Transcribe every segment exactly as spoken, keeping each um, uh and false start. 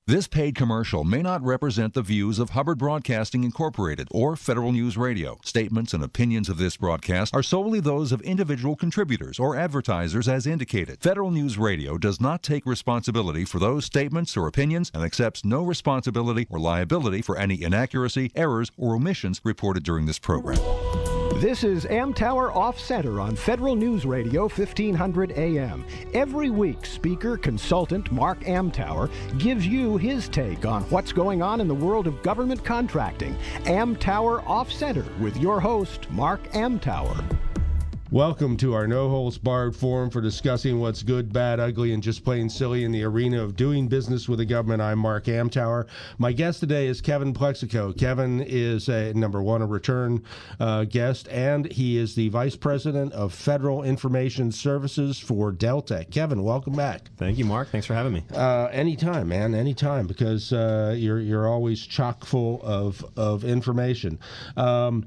This paid commercial may not represent the views of Hubbard Broadcasting Incorporated or Federal News Radio. Statements and opinions of this broadcast are solely those of individual contributors or advertisers as indicated. Federal News Radio does not take responsibility for those statements or opinions and accepts no responsibility or liability for any inaccuracy, errors, or omissions reported during this program. This is Amtower Off Center on Federal News Radio fifteen hundred A M. Every week, speaker consultant Mark Amtower gives you his take on what's going on in the world of government contracting. Amtower Off Center with your host, Mark Amtower. Welcome to our no-holds-barred forum for discussing what's good, bad, ugly, and just plain silly in the arena of doing business with the government. I'm Mark Amtower. My guest today is Kevin Plexico. Kevin is, a, number one, a return uh, guest, and he is the Vice President of Federal Information Services for Deltek. Kevin, welcome back. Thank you, Mark. Thanks for having me. Uh, anytime, man, anytime, because uh, you're you're always chock full of, of information. Um,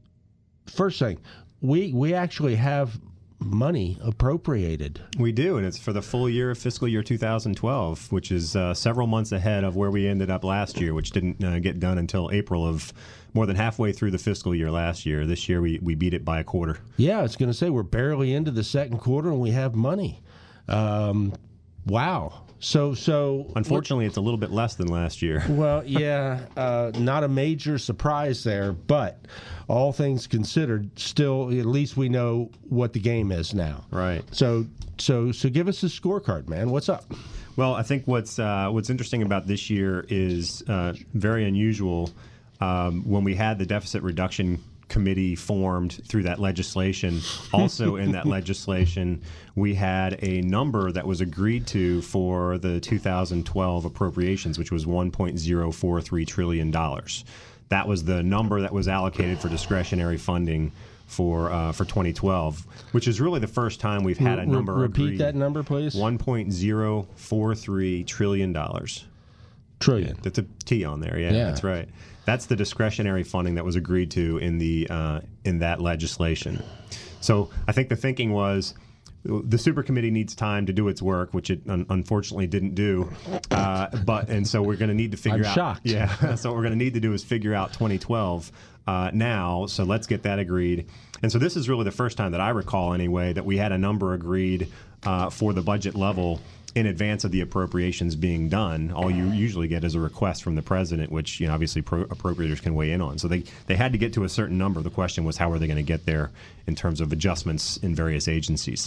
first thing, We we actually have money appropriated. We do, and it's for the full year of fiscal year two thousand twelve, which is uh, several months ahead of where we ended up last year, which didn't uh, get done until April of more than halfway through the fiscal year last year. This year we, we beat it by a quarter. Yeah, I was going to say we're barely into the second quarter and we have money. Um, wow. So, so unfortunately, it's a little bit less than last year. Well, yeah, uh, not a major surprise there, but all things considered, still, at least we know what the game is now. Right. So, so, so, give us a scorecard, man. What's up? Well, I think what's uh, what's interesting about this year is uh, very unusual. Um, when we had the deficit reduction committee formed through that legislation. Also in that legislation, we had a number that was agreed to for the two thousand twelve appropriations, which was one point zero four three trillion dollars. That was the number that was allocated for discretionary funding for uh, for twenty twelve, which is really the first time we've had a number Re- repeat agreed. that number, please. one point zero four three trillion dollars. Trillion. That's a T on there. Yeah, Yeah. That's right. That's the discretionary funding that was agreed to in the uh, in that legislation. So I think the thinking was the super committee needs time to do its work, which it un- unfortunately didn't do. Uh, but and so we're going to need to figure I'm out. shocked. Yeah. So what we're going to need to do is figure out twenty twelve uh, now. So let's get that agreed. And so this is really the first time that I recall, anyway, that we had a number agreed uh, for the budget level in advance of the appropriations being done. All you usually get is a request from the president, which you know obviously pro- appropriators can weigh in on. So they, they had to get to a certain number. The question was, how are they going to get there in terms of adjustments in various agencies?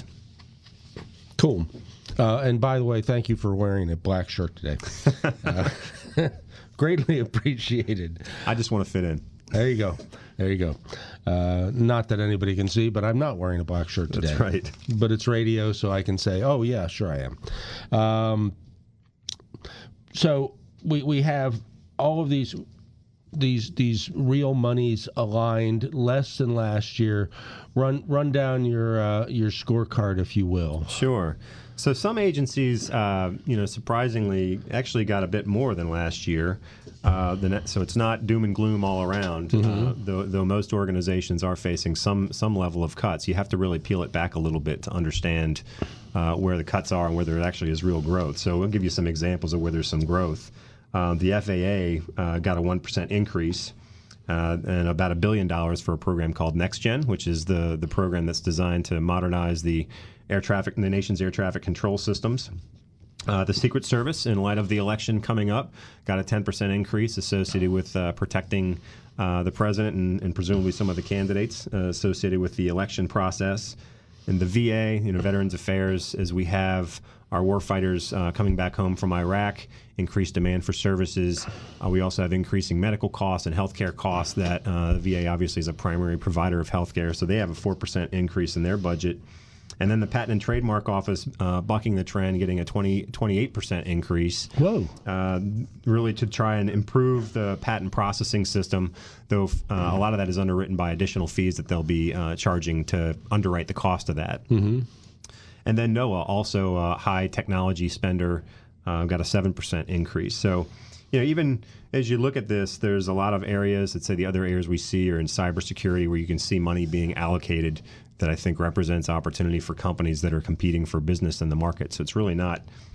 Cool. Uh, and by the way, thank you for wearing a black shirt today. uh, greatly appreciated. I just want to fit in. There you go. There you go. Uh, not that anybody can see, but I'm not wearing a black shirt today. That's right. But it's radio, so I can say, oh, yeah, sure I am. Um, so we we have all of these these these real monies aligned, less than last year. Run run down your uh, your scorecard, if you will. Sure. So some agencies, uh, you know, surprisingly, actually got a bit more than last year. Uh, the net, so it's not doom and gloom all around. Mm-hmm. Uh, though, though most organizations are facing some some level of cuts, you have to really peel it back a little bit to understand uh, where the cuts are and where there actually is real growth. So we'll give you some examples of where there's some growth. Uh, the F A A uh, got a one percent increase. Uh, and about a billion dollars for a program called NextGen, which is the the program that's designed to modernize the air traffic, the nation's air traffic control systems. Uh, the Secret Service, in light of the election coming up, got a ten percent increase associated with uh, protecting uh, the president and, and presumably some of the candidates uh, associated with the election process. In the V A, you know, Veterans Affairs, as we have our warfighters uh, coming back home from Iraq, increased demand for services. Uh, we also have increasing medical costs and healthcare costs that uh, the V A obviously is a primary provider of healthcare, so they have a four percent increase in their budget. And then the Patent and Trademark Office, uh, bucking the trend, getting a twenty, twenty-eight percent increase. Whoa. Uh, really to try and improve the patent processing system, though uh, a lot of that is underwritten by additional fees that they'll be uh, charging to underwrite the cost of that. Mm-hmm. And then NOAA, also a high technology spender, uh, got a seven percent increase. So, you know, even as you look at this, there's a lot of areas, let's say the other areas we see are in cybersecurity, where you can see money being allocated that I think represents opportunity for companies that are competing for business in the market. So it's really not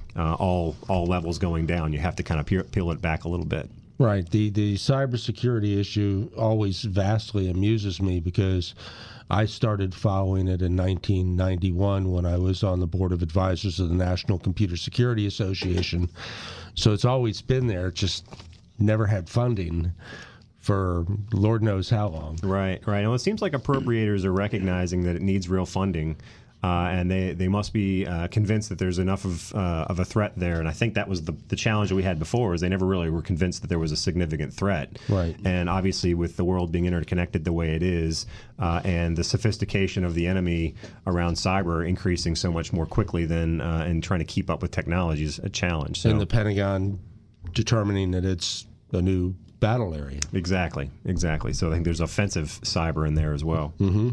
uh, all all levels going down. You have to kind of peel, peel it back a little bit. Right. The the cybersecurity issue always vastly amuses me because I started following it in nineteen ninety-one when I was on the board of advisors of the National Computer Security Association. So it's always been there, just never had funding for Lord knows how long. Right, right. And it seems like appropriators are recognizing that it needs real funding. Uh, and they, they must be uh, convinced that there's enough of uh, of a threat there. And I think that was the, the challenge that we had before, is they never really were convinced that there was a significant threat. Right. And obviously with the world being interconnected the way it is, uh, and the sophistication of the enemy around cyber increasing so much more quickly than uh, and trying to keep up with technology is a challenge. So, and the Pentagon determining that it's a new battle area. Exactly, exactly. So I think there's offensive cyber in there as well. Mm-hmm.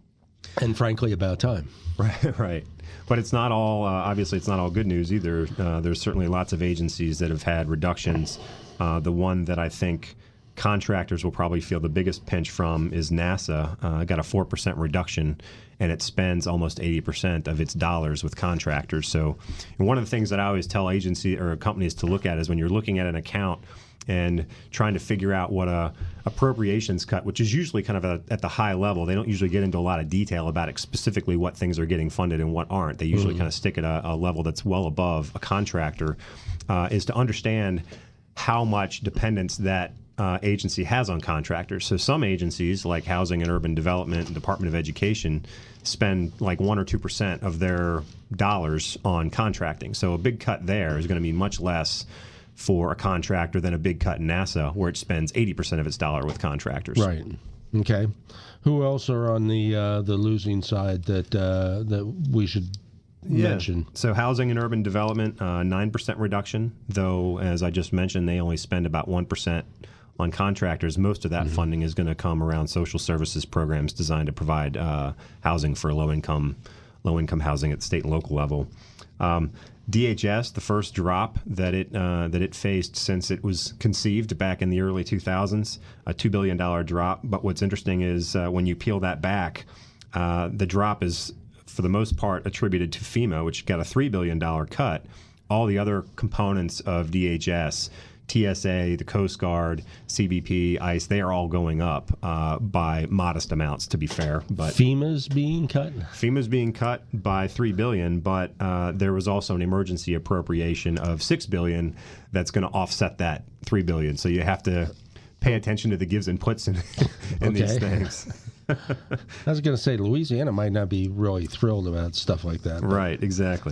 And frankly, about time. Right, right. But it's not all, uh, obviously, it's not all good news either. Uh, there's certainly lots of agencies that have had reductions. Uh, the one that I think contractors will probably feel the biggest pinch from is NASA. Uh, got a four percent reduction, and it spends almost eighty percent of its dollars with contractors. So and one of the things that I always tell agency or companies to look at is when you're looking at an account and trying to figure out what a appropriations cut, which is usually kind of a, at the high level. They don't usually get into a lot of detail about it, specifically what things are getting funded and what aren't. They usually mm-hmm. kind of stick at a, a level that's well above a contractor, uh, is to understand how much dependence that uh, agency has on contractors. So some agencies, like Housing and Urban Development and Department of Education, spend like one or two percent of their dollars on contracting. So a big cut there is going to be much less for a contractor than a big cut in NASA, where it spends eighty percent of its dollar with contractors. Right. Okay. Who else are on the uh, the losing side that uh, that we should yeah. mention? So Housing and Urban Development, uh, nine percent reduction, though, as I just mentioned, they only spend about one percent on contractors. Most of that mm-hmm. funding is going to come around social services programs designed to provide uh, housing for low-income low-income housing at the state and local level. Um, D H S, the first drop that it uh, that it faced since it was conceived back in the early two thousands, a two billion dollars drop. But what's interesting is uh, when you peel that back, uh, the drop is, for the most part, attributed to FEMA, which got a three billion dollars cut. All the other components of D H S, T S A, the Coast Guard, C B P, ICE, they are all going up uh, by modest amounts, to be fair. But FEMA's being cut? FEMA's being cut by three billion dollars, but uh, there was also an emergency appropriation of six billion dollars that's going to offset that three billion dollars. So you have to pay attention to the gives and puts in, in okay. these things. I was going to say, Louisiana might not be really thrilled about stuff like that. But. Right, exactly.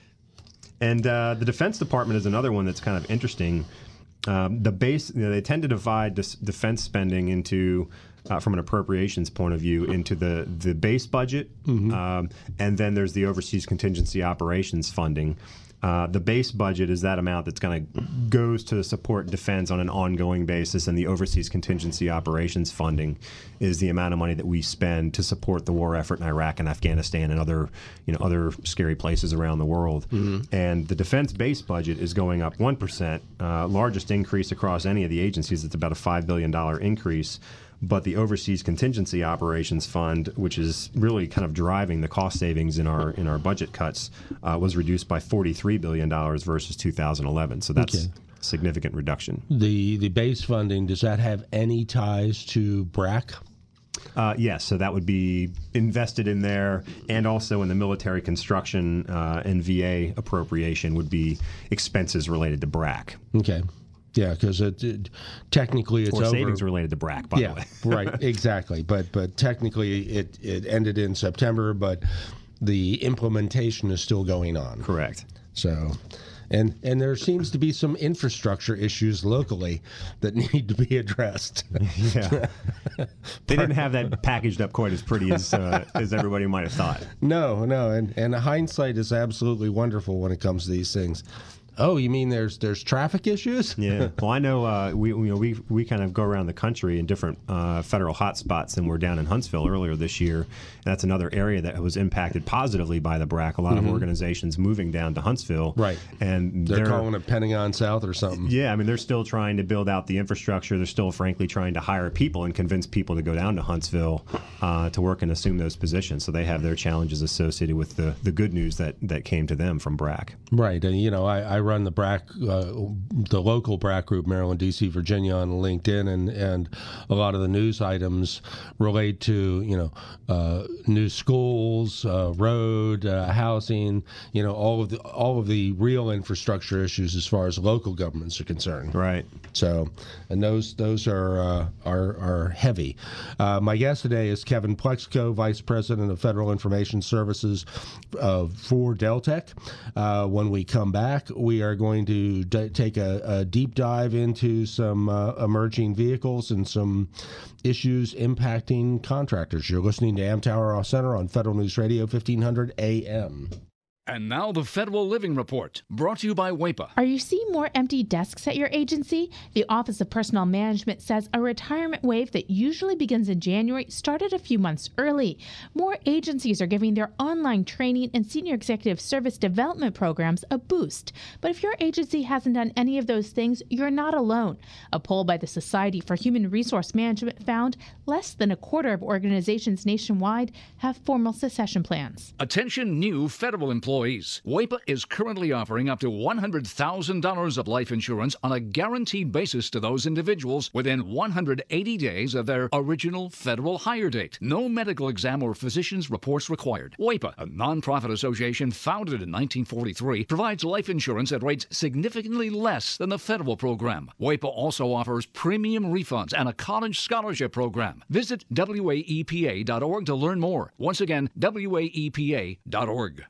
And uh, the Defense Department is another one that's kind of interesting. Um, the base, you know, they tend to divide this defense spending into, uh, from an appropriations point of view, into the, the base budget, mm-hmm. um, and then there's the overseas contingency operations funding. Uh, the base budget is that amount that's kind of goes to support defense on an ongoing basis, and the overseas contingency operations funding is the amount of money that we spend to support the war effort in Iraq and Afghanistan and other, you know, other scary places around the world. Mm-hmm. And the defense base budget is going up one percent, uh, largest increase across any of the agencies. It's about a five billion dollars increase. But the Overseas Contingency Operations Fund, which is really kind of driving the cost savings in our in our budget cuts, uh, was reduced by forty-three billion dollars versus two thousand eleven. So that's okay. a significant reduction. The the base funding, does that have any ties to B R A C? Uh, yes, so that would be invested in there, and also in the military construction uh, and V A appropriation would be expenses related to B R A C. Okay. Yeah, because it, it, technically it's or over. savings related to B R A C, by yeah, the way. right, exactly. But but technically it, it ended in September, but the implementation is still going on. Correct. So, and and there seems to be some infrastructure issues locally that need to be addressed. Yeah, they didn't have that packaged up quite as pretty as uh, as everybody might have thought. No, no, and and hindsight is absolutely wonderful when it comes to these things. Oh, you mean there's there's traffic issues? Yeah. Well, I know uh, we you know we we kind of go around the country in different uh, federal hotspots, and we're down in Huntsville earlier this year. And that's another area that was impacted positively by the B R A C. A lot mm-hmm. of organizations moving down to Huntsville, right? And they're, they're calling it Pentagon South or something. Yeah, I mean they're still trying to build out the infrastructure. They're still, frankly, trying to hire people and convince people to go down to Huntsville uh, to work and assume those positions. So they have their challenges associated with the the good news that that came to them from B R A C. Right, and you know I, I run the B R A C, uh, the local B R A C group, Maryland, D C, Virginia, on LinkedIn, and and a lot of the news items relate to you know uh, new schools, uh, road, uh, housing, you know all of the all of the real infrastructure issues as far as local governments are concerned. Right. So, and those those are uh, are are heavy. Uh, my guest today is Kevin Plexico, Vice President of Federal Information Services uh, for Deltek. Uh, when we come back, we are going to d- take a, a deep dive into some uh, emerging vehicles and some issues impacting contractors. You're listening to Amtower Off Center on Federal News Radio, fifteen hundred A M. And now the Federal Living Report, brought to you by WAEPA. Are you seeing more empty desks at your agency? The Office of Personnel Management says a retirement wave that usually begins in January started a few months early. More agencies are giving their online training and senior executive service development programs a boost. But if your agency hasn't done any of those things, you're not alone. A poll by the Society for Human Resource Management found less than a quarter of organizations nationwide have formal succession plans. Attention new federal employees. WAEPA is currently offering up to one hundred thousand dollars of life insurance on a guaranteed basis to those individuals within one hundred eighty days of their original federal hire date. No medical exam or physician's reports required. WAEPA, a nonprofit association founded in nineteen forty-three, provides life insurance at rates significantly less than the federal program. WAEPA also offers premium refunds and a college scholarship program. Visit W A E P A dot org to learn more. Once again, W A E P A dot org.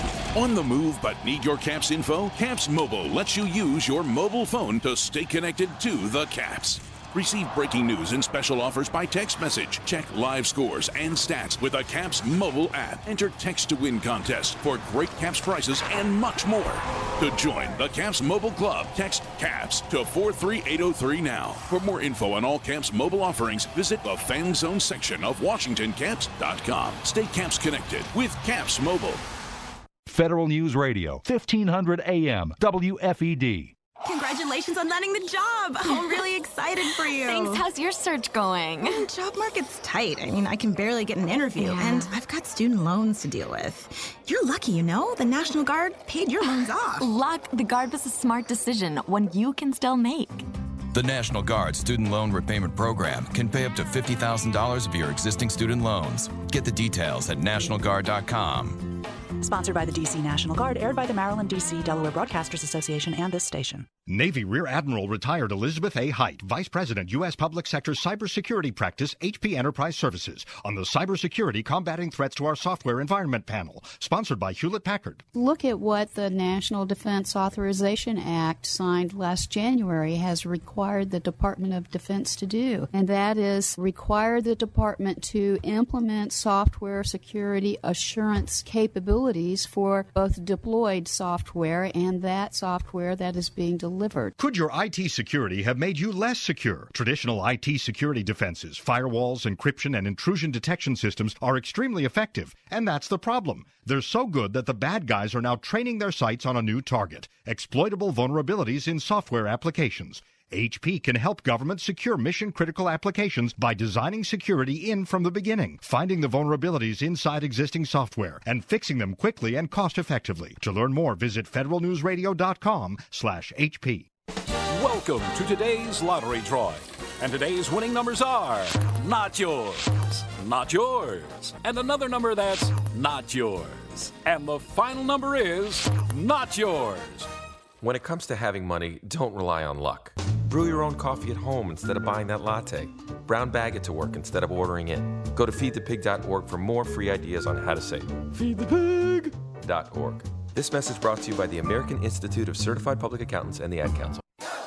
On the move but need your CAPS info? CAPS Mobile lets you use your mobile phone to stay connected to the CAPS. Receive breaking news and special offers by text message. Check live scores and stats with a CAPS mobile app. Enter text to win contest for great CAPS prices and much more. To join the CAPS Mobile Club, text CAPS to four three eight oh three now. For more info on all CAPS mobile offerings, visit the Fan Zone section of Washington Caps dot com. Stay CAPS connected with CAPS Mobile. Federal News Radio, fifteen hundred A M, W F E D. Congratulations on landing the job. I'm really excited for you. Thanks. How's your search going? The job market's tight. I mean, I can barely get an interview, yeah. and I've got student loans to deal with. You're lucky, you know? The National Guard paid your loans off. Luck. The Guard was a smart decision, one you can still make. The National Guard Student Loan Repayment Program can pay up to fifty thousand dollars of your existing student loans. Get the details at national guard dot com. Sponsored by the D C National Guard, aired by the Maryland, D C, Delaware Broadcasters Association and this station. Navy Rear Admiral retired Elizabeth A. Height, Vice President, U S Public Sector Cybersecurity Practice, H P Enterprise Services, on the Cybersecurity Combating Threats to Our Software Environment panel, sponsored by Hewlett-Packard. Look at what the National Defense Authorization Act, signed last January, has required the Department of Defense to do, and that is require the department to implement software security assurance capabilities for both deployed software and that software that is being delivered. Could your I T security have made you less secure? Traditional I T security defenses, firewalls, encryption, and intrusion detection systems are extremely effective, and that's the problem. They're so good that the bad guys are now training their sights on a new target: exploitable vulnerabilities in software applications. H P can help governments secure mission-critical applications by designing security in from the beginning, finding the vulnerabilities inside existing software, and fixing them quickly and cost-effectively. To learn more, visit federal news radio dot com slash H P. Welcome to today's lottery drawing. And today's winning numbers are not yours, not yours, and another number that's not yours. And the final number is not yours. When it comes to having money, don't rely on luck. Brew your own coffee at home instead of buying that latte. Brown bag it to work instead of ordering in. Go to feed the pig dot org for more free ideas on how to save. feed the pig dot org. This message brought to you by the American Institute of Certified Public Accountants and the Ad Council.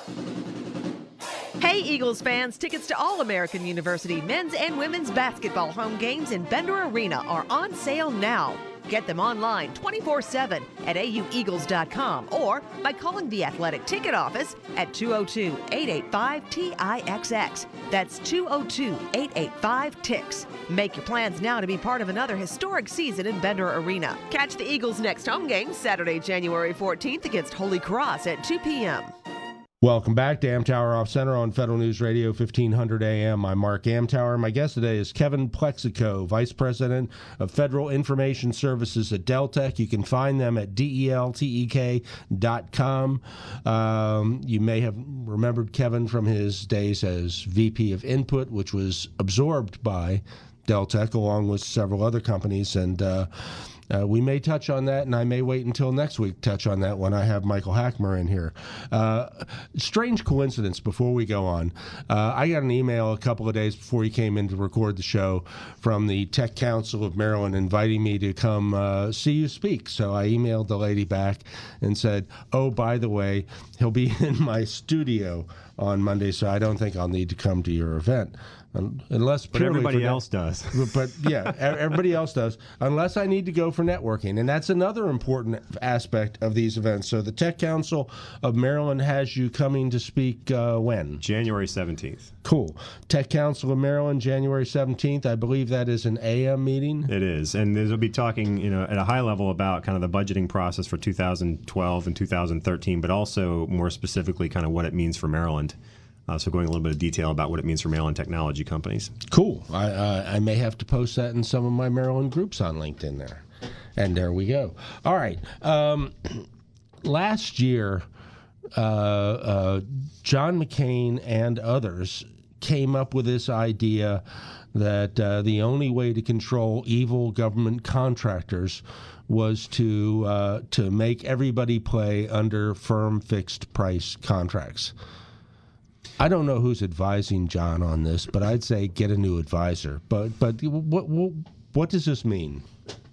Hey, Eagles fans, tickets to All-American University men's and women's basketball home games in Bender Arena are on sale now. Get them online twenty-four seven at A U Eagles dot com or by calling the Athletic Ticket Office at two oh two, eight eight five, T I X X. That's two oh two, eight eight five, T I X. Make your plans now to be part of another historic season in Bender Arena. Catch the Eagles' next home game Saturday, January fourteenth against Holy Cross at two p.m. Welcome back to Amtower Off Center on Federal News Radio, fifteen hundred A M. I'm Mark Amtower. My guest today is Kevin Plexico, Vice President of Federal Information Services at Deltek. You can find them at deltek dot com. Um, you may have remembered Kevin from his days as V P of Input, which was absorbed by Deltek along with several other companies, and uh, Uh, we may touch on that, and I may wait until next week to touch on that when I have Michael Hackmer in here. Uh, strange coincidence before we go on. Uh, I got an email a couple of days before he came in to record the show from the Tech Council of Maryland inviting me to come uh, see you speak. So I emailed the lady back and said, oh, by the way, he'll be in my studio on Monday, so I don't think I'll need to come to your event. Unless but everybody for, else does. But yeah, everybody else does. Unless I need to go for networking, and that's another important aspect of these events. So the Tech Council of Maryland has you coming to speak uh, when? January seventeenth. Cool. Tech Council of Maryland, January seventeenth. I believe that is an A M meeting. It is, and they'll be talking, you know, at a high level about kind of the budgeting process for two thousand twelve and two thousand thirteen, but also more specifically, kind of what it means for Maryland. Uh, so going a little bit of detail about what it means for Maryland technology companies. Cool. I, uh, I may have to post that in some of my Maryland groups on LinkedIn there. And there we go. All right. Um, last year, uh, uh, John McCain and others came up with this idea that uh, the only way to control evil government contractors was to uh, to make everybody play under firm fixed price contracts. I don't know who's advising John on this, but I'd say get a new advisor. But but what what, what does this mean?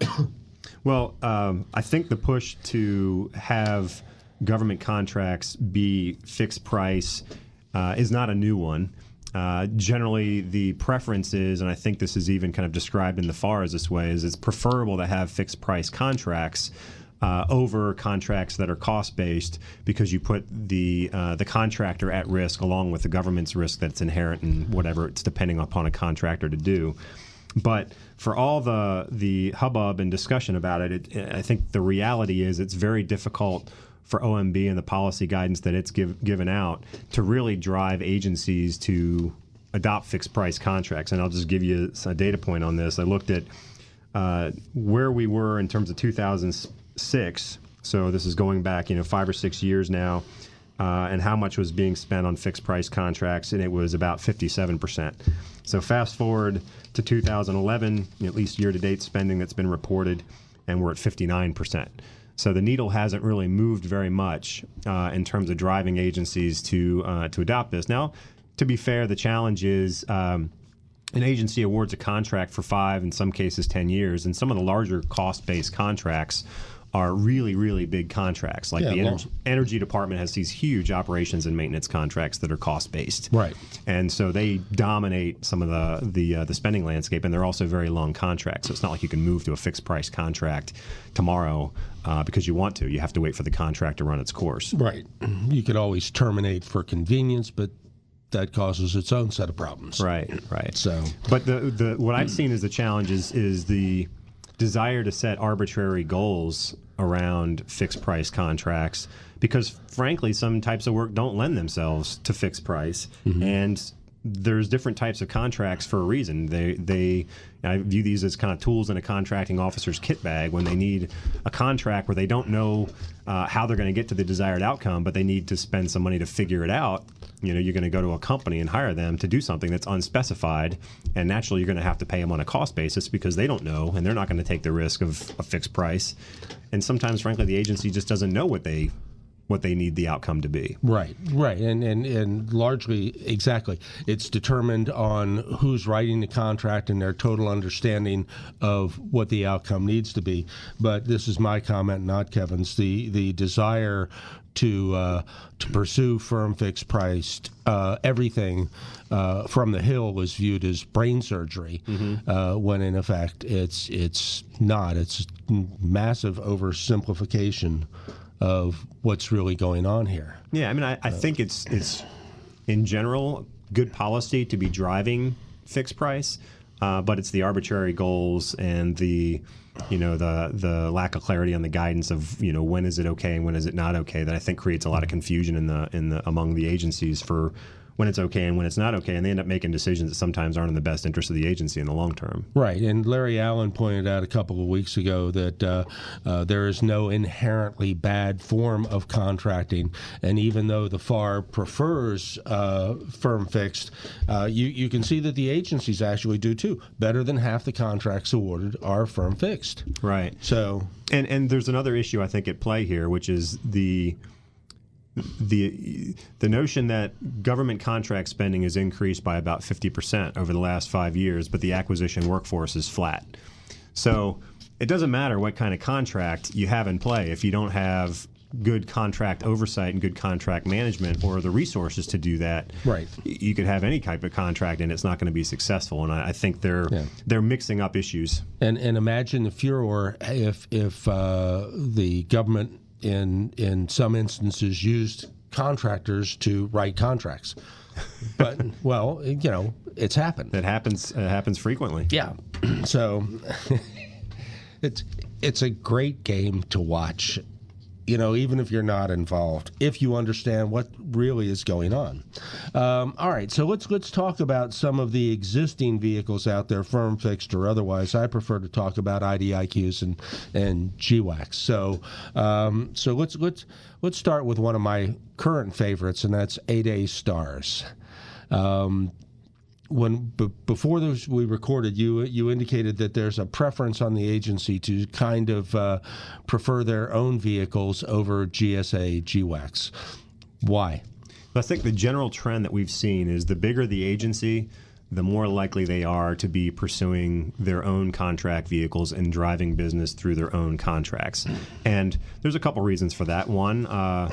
Well, um, I think the push to have government contracts be fixed price uh, is not a new one. Uh, generally, the preference is, and I think this is even kind of described in the F A R as this way, is it's preferable to have fixed price contracts Uh, over contracts that are cost-based, because you put the uh, the contractor at risk along with the government's risk that's inherent in whatever it's depending upon a contractor to do. But for all the the hubbub and discussion about it, it I think the reality is it's very difficult for O M B and the policy guidance that it's give, given out to really drive agencies to adopt fixed-price contracts. And I'll just give you a data point on this. I looked at uh, where we were in terms of two thousand six, so this is going back, you know, five or six years now, uh, and how much was being spent on fixed price contracts, and it was about fifty-seven percent. So fast forward to two thousand eleven, at least year-to-date spending that's been reported, and we're at fifty-nine percent. So the needle hasn't really moved very much uh, in terms of driving agencies to uh, to adopt this. Now, to be fair, the challenge is um, an agency awards a contract for five, in some cases ten years, and some of the larger cost-based contracts are really, really big contracts. Like yeah, the Ener- Energy Department has these huge operations and maintenance contracts that are cost-based. Right. And so they dominate some of the the, uh, the spending landscape, and they're also very long contracts. So it's not like you can move to a fixed-price contract tomorrow uh, because you want to. You have to wait for the contract to run its course. Right. You could always terminate for convenience, but that causes its own set of problems. Right, right. So, but the the what I've seen as the challenge is, is the desire to set arbitrary goals around fixed price contracts, because frankly some types of work don't lend themselves to fixed price, mm-hmm. and there's different types of contracts for a reason. They they I view these as kind of tools in a contracting officer's kit bag when they need a contract where they don't know uh, how they're going to get to the desired outcome, but they need to spend some money to figure it out. You know, you're going to go to a company and hire them to do something that's unspecified, and naturally you're going to have to pay them on a cost basis because they don't know, and they're not going to take the risk of a fixed price. And sometimes, frankly, the agency just doesn't know what they what they need the outcome to be. Right, right, and and and largely, exactly, it's determined on who's writing the contract and their total understanding of what the outcome needs to be. But this is my comment, not Kevin's. The the desire to uh, to pursue firm fixed priced uh, everything uh, from the Hill was viewed as brain surgery, mm-hmm. uh, when in effect it's it's not. It's massive oversimplification of what's really going on here. Yeah, I mean, I, I think it's it's in general good policy to be driving fixed price, uh, but it's the arbitrary goals and the you know the the lack of clarity on the guidance of you know when is it okay and when is it not okay that I think creates a lot of confusion in the in the among the agencies for when it's okay and when it's not okay, and they end up making decisions that sometimes aren't in the best interest of the agency in the long term. Right, and Larry Allen pointed out a couple of weeks ago that uh, uh, there is no inherently bad form of contracting, and even though the F A R prefers uh, firm fixed, uh, you, you can see that the agencies actually do too. Better than half the contracts awarded are firm fixed. Right. So, and and there's another issue I think at play here, which is the the the notion that government contract spending has increased by about fifty percent over the last five years, but the acquisition workforce is flat. So it doesn't matter what kind of contract you have in play if you don't have good contract oversight and good contract management or the resources to do that. Right. You could have any type of contract and it's not going to be successful. And I, I think they're yeah. they're mixing up issues. And and imagine the furor if if uh, the government in in some instances used contractors to write contracts. But, well, you know, it's happened. It happens it happens frequently. Yeah. So it's it's a great game to watch, you know, even if you're not involved, if you understand what really is going on. Um, all right, so let's let's talk about some of the existing vehicles out there, firm fixed or otherwise. I prefer to talk about I D I Qs and and G WACs. So um, so let's let's let's start with one of my current favorites, and that's eight A Stars. Um, When b- before those we recorded, you you indicated that there's a preference on the agency to kind of uh, prefer their own vehicles over G S A G WACs. Why? I think the general trend that we've seen is the bigger the agency, the more likely they are to be pursuing their own contract vehicles and driving business through their own contracts. And there's a couple reasons for that. One, uh,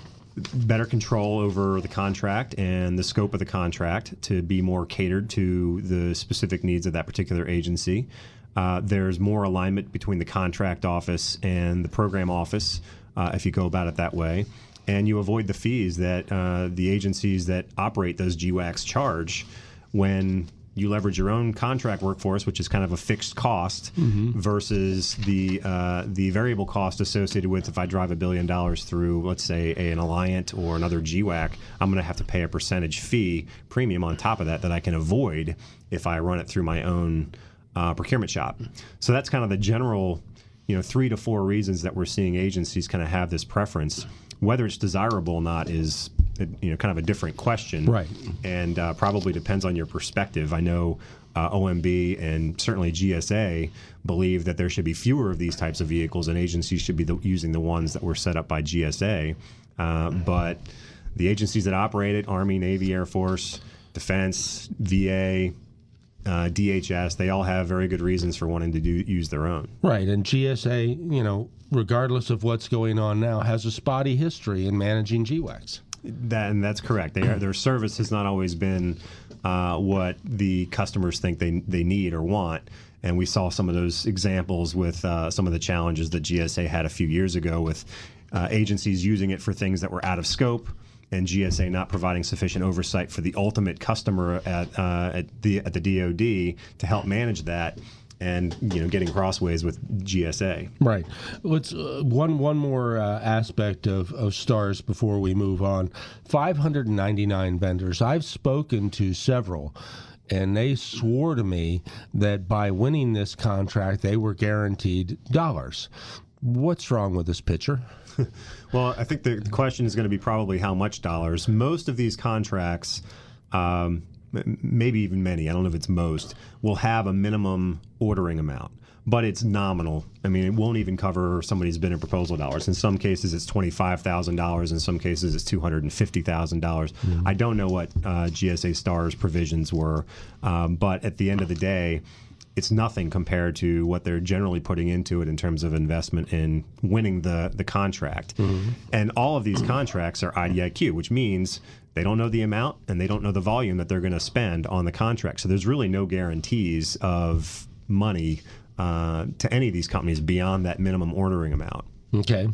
better control over the contract and the scope of the contract to be more catered to the specific needs of that particular agency. Uh, there's more alignment between the contract office and the program office uh, if you go about it that way. And you avoid the fees that uh, the agencies that operate those G WACs charge when you leverage your own contract workforce, which is kind of a fixed cost, mm-hmm. versus the uh, the variable cost associated with if I drive a billion dollars through, let's say, a, an Alliant or another G WAC, I'm going to have to pay a percentage fee premium on top of that that I can avoid if I run it through my own uh, procurement shop. So that's kind of the general, you know, three to four reasons that we're seeing agencies kind of have this preference. Whether it's desirable or not is, you know, kind of a different question, right? And uh, probably depends on your perspective. I know uh, O M B and certainly G S A believe that there should be fewer of these types of vehicles, and agencies should be the, using the ones that were set up by G S A. Uh, but the agencies that operate it, Army, Navy, Air Force, Defense, V A, Uh, D H S, they all have very good reasons for wanting to do use their own. Right, and G S A, you know, regardless of what's going on now, has a spotty history in managing G WACs. That, and that's correct. They are, their service has not always been uh, what the customers think they they need or want. And we saw some of those examples with uh, some of the challenges that G S A had a few years ago with uh, agencies using it for things that were out of scope, and G S A not providing sufficient oversight for the ultimate customer at uh, at the at the D O D to help manage that, and you know getting crossways with G S A. Right. Let's uh, one one more uh, aspect of, of STARS before we move on. five hundred ninety-nine vendors. I've spoken to several, and they swore to me that by winning this contract, they were guaranteed dollars. What's wrong with this picture? Well, I think the question is going to be probably how much dollars. Most of these contracts, um, maybe even many, I don't know if it's most, will have a minimum ordering amount, but it's nominal. I mean, it won't even cover somebody's bid and proposal dollars. In some cases, it's twenty-five thousand dollars. In some cases, it's two hundred fifty thousand dollars. Mm-hmm. I don't know what uh, G S A STARS provisions were, um, but at the end of the day, it's nothing compared to what they're generally putting into it in terms of investment in winning the, the contract. Mm-hmm. And all of these contracts are I D I Q, which means they don't know the amount and they don't know the volume that they're going to spend on the contract. So there's really no guarantees of money uh, to any of these companies beyond that minimum ordering amount. Okay.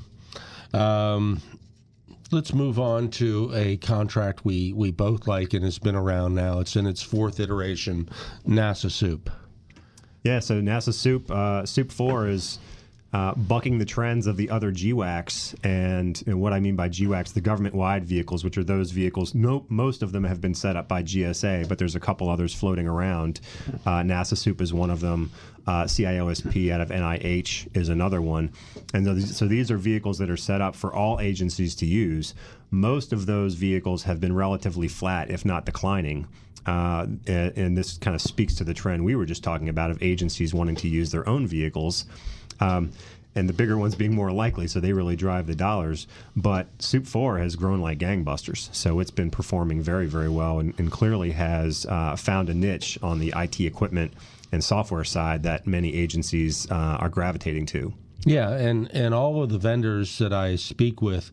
Um, let's move on to a contract we, we both like and has been around now. It's in its fourth iteration, NASA SEWP. Yeah, so NASA SEWP, uh, SEWP four is uh, bucking the trends of the other G WACs. And, and what I mean by G WACs, the government-wide vehicles, which are those vehicles, no, most of them have been set up by G S A, but there's a couple others floating around. Uh, NASA SEWP is one of them. Uh, C I O S P out of N I H is another one. And so these, so these are vehicles that are set up for all agencies to use. Most of those vehicles have been relatively flat, if not declining. Uh, and, and this kind of speaks to the trend we were just talking about of agencies wanting to use their own vehicles, um, and the bigger ones being more likely, so they really drive the dollars. But SEWP four has grown like gangbusters, so it's been performing very, very well, and, and clearly has uh, found a niche on the I T equipment and software side that many agencies uh, are gravitating to. Yeah, and, and all of the vendors that I speak with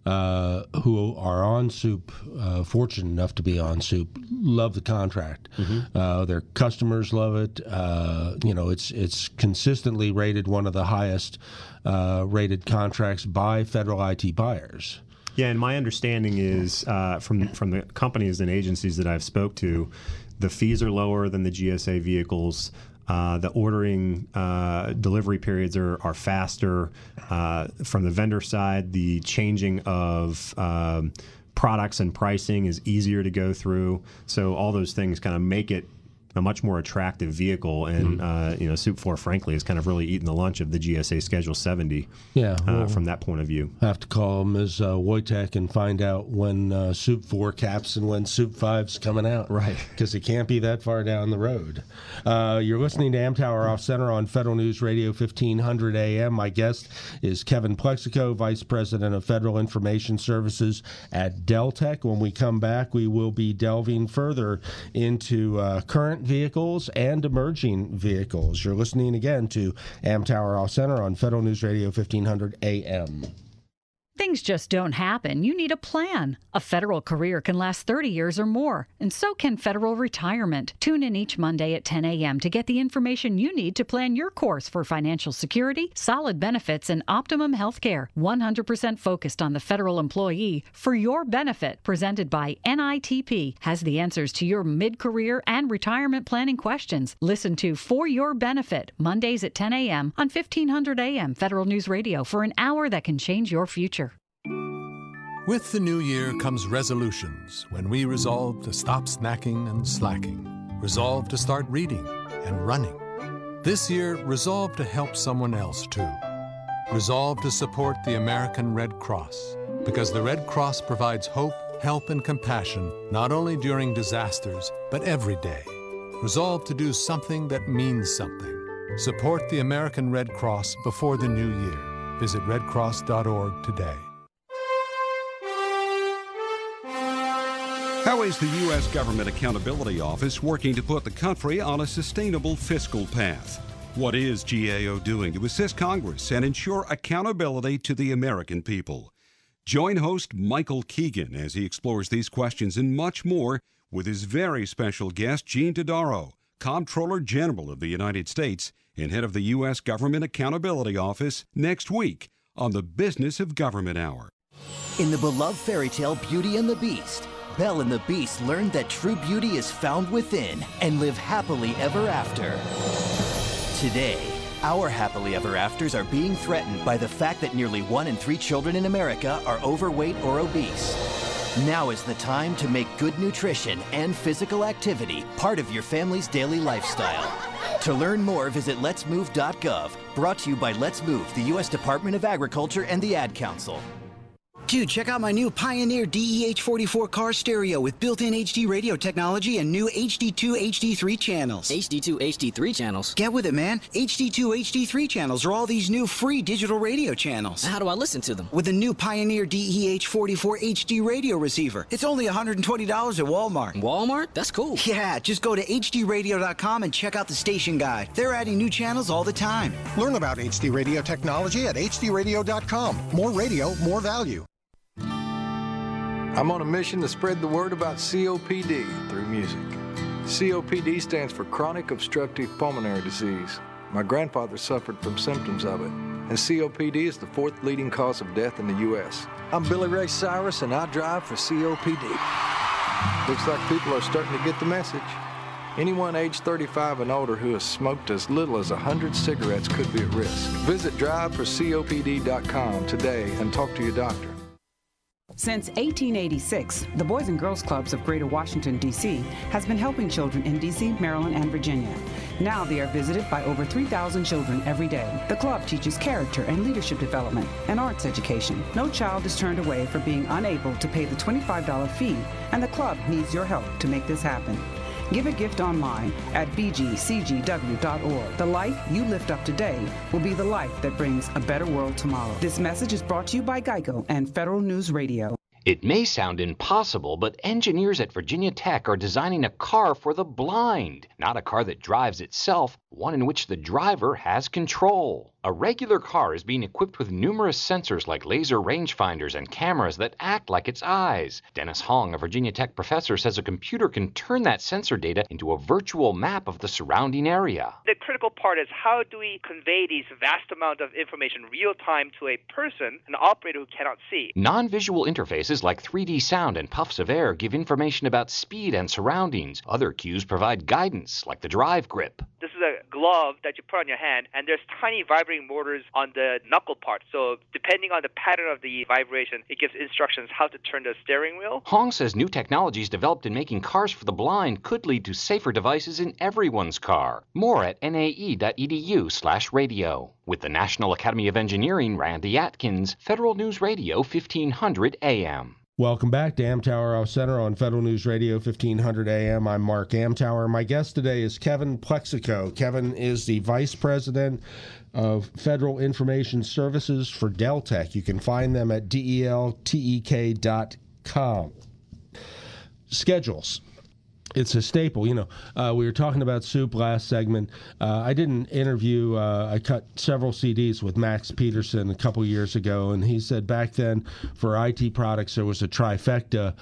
Uh, who are on SEWP, uh, fortunate enough to be on SEWP, love the contract. Mm-hmm. Uh, their customers love it. Uh, you know, it's it's consistently rated one of the highest uh, rated contracts by federal I T buyers. Yeah, and my understanding is uh, from from the companies and agencies that I've spoke to, the fees are lower than the G S A vehicles. Uh, the ordering uh, delivery periods are, are faster. Uh, from the vendor side, the changing of um, products and pricing is easier to go through. So all those things kind of make it a much more attractive vehicle. And, mm-hmm. uh, you know, SEWP four, frankly, has kind of really eaten the lunch of the G S A Schedule seventy yeah, well, uh, from that point of view. I have to call Miz Uh, Wojtek and find out when uh, SEWP four caps and when SEWP five's coming out. Right. Because it can't be that far down the road. Uh, you're listening to Amtower Off Center on Federal News Radio fifteen hundred A M. My guest is Kevin Plexico, Vice President of Federal Information Services at Deltek. When we come back, we will be delving further into uh, current vehicles and emerging vehicles. You're listening again to Amtower Off Center on Federal News Radio fifteen hundred A M. Things just don't happen. You need a plan. A federal career can last thirty years or more, and so can federal retirement. Tune in each Monday at ten a.m. to get the information you need to plan your course for financial security, solid benefits, and optimum health care. one hundred percent focused on the federal employee for your benefit. Presented by N I T P has the answers to your mid-career and retirement planning questions. Listen to For Your Benefit, Mondays at ten a.m. on fifteen hundred A M Federal News Radio for an hour that can change your future. With the new year comes resolutions, when we resolve to stop snacking and slacking, resolve to start reading and running. This year, resolve to help someone else too. Resolve to support the American Red Cross, because the Red Cross provides hope, help, and compassion not only during disasters, but every day. Resolve to do something that means something. Support the American Red Cross before the new year. Visit red cross dot org today. How is the U S Government Accountability Office working to put the country on a sustainable fiscal path? What is G A O doing to assist Congress and ensure accountability to the American people? Join host Michael Keegan as he explores these questions and much more with his very special guest, Gene Todaro, Comptroller General of the United States and head of the U S Government Accountability Office, next week on the Business of Government Hour. In the beloved fairy tale Beauty and the Beast, Belle and the Beast learned that true beauty is found within and live happily ever after. Today, our happily ever afters are being threatened by the fact that nearly one in three children in America are overweight or obese. Now is the time to make good nutrition and physical activity part of your family's daily lifestyle. To learn more, visit lets move dot gov. Brought to you by Let's Move, the U S Department of Agriculture and the Ad Council. Dude, check out my new Pioneer D E H forty-four car stereo with built-in H D radio technology and new H D two, H D three channels. H D two, H D three channels? Get with it, man. H D two, H D three channels are all these new free digital radio channels. How do I listen to them? With the new Pioneer D E H forty-four H D radio receiver. It's only one hundred twenty dollars at Walmart. Walmart? That's cool. Yeah, just go to H D radio dot com and check out the station guide. They're adding new channels all the time. Learn about H D radio technology at H D radio dot com. More radio, more value. I'm on a mission to spread the word about C O P D through music. C O P D stands for chronic obstructive pulmonary disease. My grandfather suffered from symptoms of it, and C O P D is the fourth leading cause of death in the U S I'm Billy Ray Cyrus, and I drive for C O P D. Looks like people are starting to get the message. Anyone age thirty-five and older who has smoked as little as one hundred cigarettes could be at risk. Visit drive for C O P D dot com today and talk to your doctor. Since eighteen eighty-six, the Boys and Girls Clubs of Greater Washington, D C has been helping children in D C, Maryland, and Virginia. Now they are visited by over three thousand children every day. The club teaches character and leadership development and arts education. No child is turned away for being unable to pay the twenty-five dollar fee, and the club needs your help to make this happen. Give a gift online at b g c g w dot org. The life you lift up today will be the life that brings a better world tomorrow. This message is brought to you by Geico and Federal News Radio. It may sound impossible, but engineers at Virginia Tech are designing a car for the blind. Not a car that drives itself, one in which the driver has control. A regular car is being equipped with numerous sensors like laser rangefinders and cameras that act like its eyes. Dennis Hong, a Virginia Tech professor, says a computer can turn that sensor data into a virtual map of the surrounding area. The critical part is how do we convey these vast amounts of information real time to a person, an operator who cannot see? Non-visual interfaces like three D sound and puffs of air give information about speed and surroundings. Other cues provide guidance, like the drive grip. This is a glove that you put on your hand, and there's tiny vibrating motors on the knuckle part. So depending on the pattern of the vibration, it gives instructions how to turn the steering wheel. Hong says new technologies developed in making cars for the blind could lead to safer devices in everyone's car. More at N A E dot E D U slash radio. With the National Academy of Engineering, Randy Atkins, Federal News Radio, fifteen hundred A M. Welcome back to Amtower Off Center on Federal News Radio, fifteen hundred A M. I'm Mark Amtower. My guest today is Kevin Plexico. Kevin is the Vice President of Federal Information Services for Deltek. You can find them at D E L T E K dot com. Schedules. It's a staple. You know, uh, we were talking about soup last segment. Uh, I did an interview. Uh, I cut several C Ds with Max Peterson a couple years ago, and he said back then for I T products there was a trifecta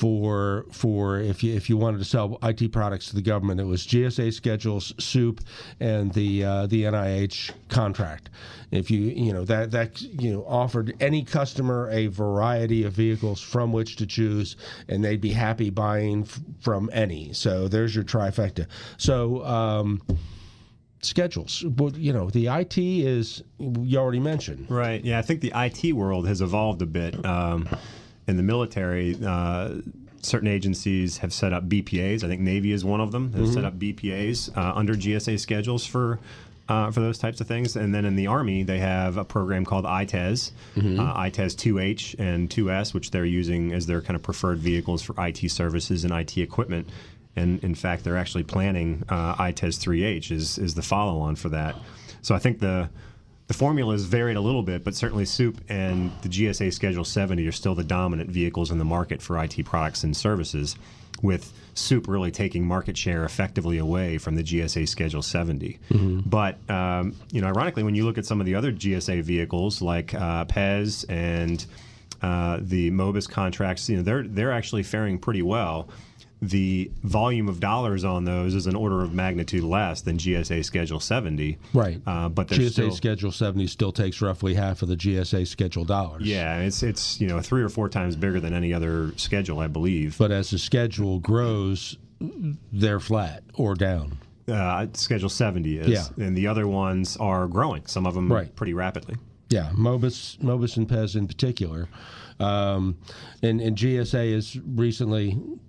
for for if you if you wanted to sell I T products to the government. It was G S A schedules, soup, and the uh, the N I H contract. If you you know that that you know offered any customer a variety of vehicles from which to choose, and they'd be happy buying f- from any. So there's your trifecta. So um, schedules, well, you know, the I T is, you already mentioned. Right. Yeah, I think the I T world has evolved a bit. Um, in the military, uh, certain agencies have set up B P As. I think Navy is one of them. They've mm-hmm. set up B P As uh, under G S A schedules for Uh, for those types of things. And then in the Army, they have a program called I T E S, mm-hmm. uh, I T E S two H and two S, which they're using as their kind of preferred vehicles for I T services and I T equipment. And in fact, they're actually planning uh, I T E S three H is, is the follow-on for that. So I think the the formula has varied a little bit, but certainly SOUP and the G S A Schedule seventy are still the dominant vehicles in the market for I T products and services, with SOUP really taking market share effectively away from the G S A Schedule seventy. Mm-hmm. But, um, you know, ironically, when you look at some of the other G S A vehicles like uh, P E S and uh, the MOBIS contracts, you know, they're they're actually faring pretty well. The volume of dollars on those is an order of magnitude less than G S A Schedule seventy. Right. Uh, but G S A still, Schedule seventy still takes roughly half of the G S A Schedule dollars. Yeah, it's it's you know three or four times bigger than any other schedule, I believe. But as the schedule grows, they're flat or down. Uh, Schedule seventy is. Yeah. And the other ones are growing, some of them right. pretty rapidly. Yeah, MOBIS, MOBIS and P E S in particular. Um, and, and G S A has recently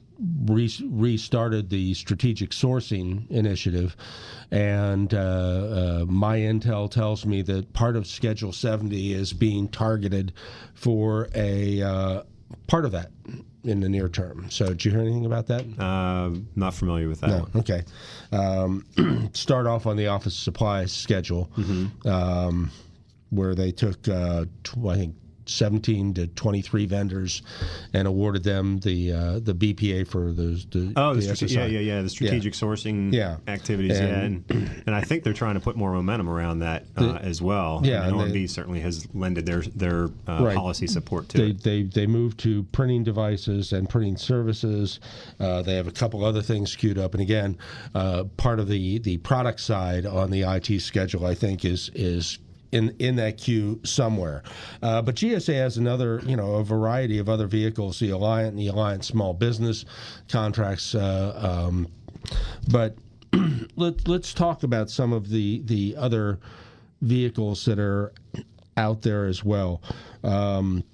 re- restarted the strategic sourcing initiative, and uh, uh, my intel tells me that part of Schedule seventy is being targeted for a uh, part of that in the near term. So did you hear anything about that? Uh, not familiar with that No. one. Okay. Um, start off on the office supplies schedule, Mm-hmm. um, where they took, uh, tw- I think, seventeen to twenty-three vendors and awarded them the uh, the B P A for the, the Oh, the the strate- S S I. yeah, yeah, yeah, the strategic Yeah. sourcing Yeah. activities, And- yeah, and, and I think they're trying to put more momentum around that uh, The- as well. yeah, I mean, and O M B they- certainly has lended their their uh, Right. policy support to They, it. they they moved to printing devices and printing services. Uh, they have a couple other things queued up, and again, uh, part of the, the product side on the I T schedule, I think, is is in in that queue somewhere. Uh, but G S A has another, you know, a variety of other vehicles, the Alliant and the Alliant Small Business contracts. Uh, um, but let let's talk about some of the the other vehicles that are out there as well. Um,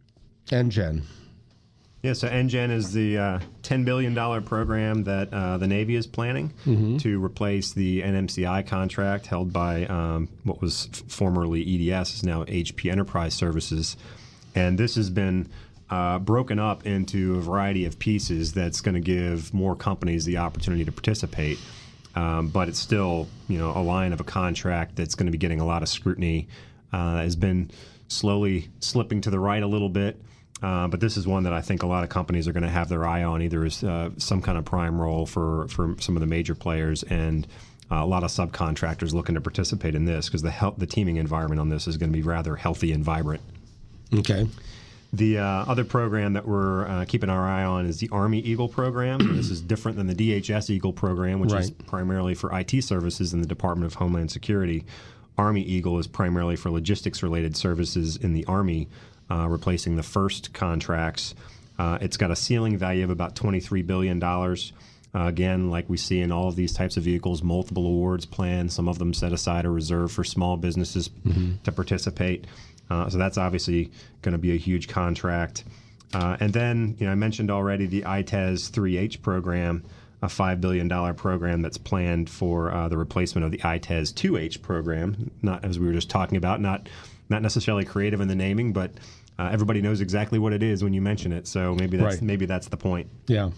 N G E N. Yeah, so N G E N is the uh, ten billion dollars program that uh, the Navy is planning Mhm. to replace the N M C I contract held by um, what was f- formerly E D S, is now H P Enterprise Services. And this has been uh, broken up into a variety of pieces that's going to give more companies the opportunity to participate. Um, but it's still, you know, a line of a contract that's going to be getting a lot of scrutiny. Uh, has been slowly slipping to the right a little bit. Uh, but this is one that I think a lot of companies are going to have their eye on, either as uh, some kind of prime role for, for some of the major players, and uh, a lot of subcontractors looking to participate in this, because the hel- the teaming environment on this is going to be rather healthy and vibrant. Okay. The uh, other program that we're uh, keeping our eye on is the Army Eagle program. This is different than the D H S Eagle program, which is Right. primarily for I T services in the Department of Homeland Security. Army Eagle is primarily for logistics-related services in the Army, uh, replacing the first contracts. Uh, it's got a ceiling value of about twenty-three billion dollars. Uh, again, like we see in all of these types of vehicles, multiple awards planned. Some of them set aside a reserve for small businesses Mhm. to participate. Uh, so that's obviously going to be a huge contract. Uh, and then, you know, I mentioned already the I T E S three H program, a five billion dollars program that's planned for uh, the replacement of the I T E S two H program. Not, as we were just talking about, not not necessarily creative in the naming, but uh, everybody knows exactly what it is when you mention it. So maybe that's Right. maybe that's the point. Yeah.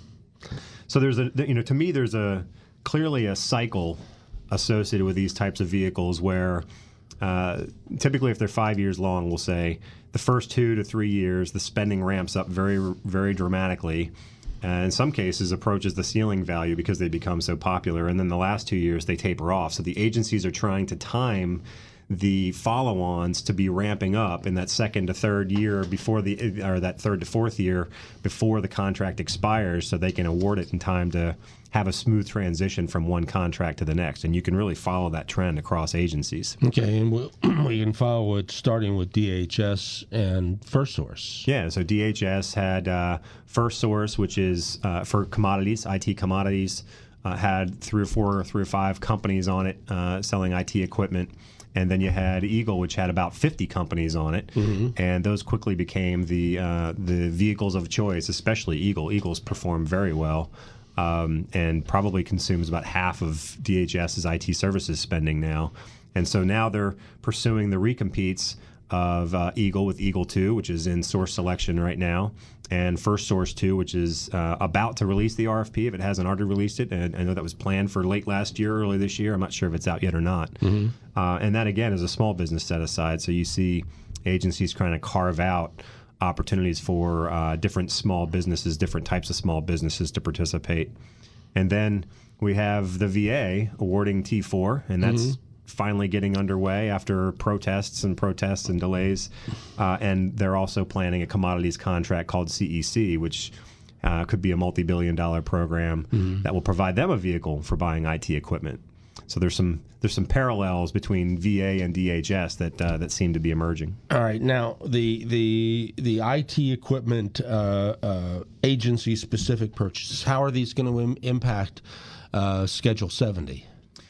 So there's a, you know, to me, there's a clearly a cycle associated with these types of vehicles where uh, typically if they're five years long, we'll say the first two to three years, the spending ramps up very, very dramatically. And in some cases approaches the ceiling value because they become so popular. And then the last two years, they taper off. So the agencies are trying to time the follow-ons to be ramping up in that second to third year before the, or that third to fourth year before the contract expires, so they can award it in time to have a smooth transition from one contract to the next. And you can really follow that trend across agencies. Okay, and we'll, we can follow it starting with D H S and FirstSource. Yeah, so D H S had uh, FirstSource, which is uh, for commodities, I T commodities, uh, had three or four or three or five companies on it uh, selling I T equipment. And then you had Eagle, which had about fifty companies on it, Mhm. and those quickly became the uh, the vehicles of choice, especially Eagle. Eagle's performed very well, um, and probably consumes about half of DHS's I T services spending now. And so now they're pursuing the recompetes of uh, Eagle with Eagle two, which is in source selection right now, and FirstSource two, which is uh, about to release the R F P if it hasn't already released it. And I know that was planned for late last year, early this year. I'm not sure if it's out yet or not. Mhm. Uh, and that, again, is a small business set aside. So you see agencies trying to carve out opportunities for uh, different small businesses, different types of small businesses to participate. And then we have the V A awarding T four, and that's Mhm. finally getting underway after protests and protests and delays. Uh, and they're also planning a commodities contract called C E C, which uh, could be a multi-billion dollar program Mhm. that will provide them a vehicle for buying I T equipment. So there's some there's some parallels between V A and D H S that uh, that seem to be emerging. All right, now the the the I T equipment uh, uh, agency specific purchases. How are these going to Im- impact uh, Schedule seventy?